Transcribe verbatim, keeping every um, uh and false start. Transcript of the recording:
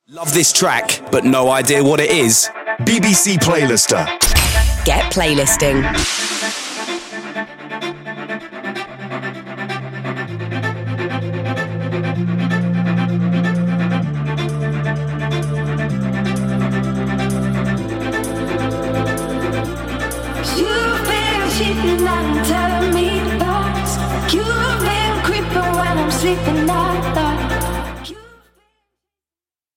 Love this track, but no idea what it is? B B C Playlister. Get playlisting. You've been cheating and telling me lies. You've been creeping when I'm sleeping. I thought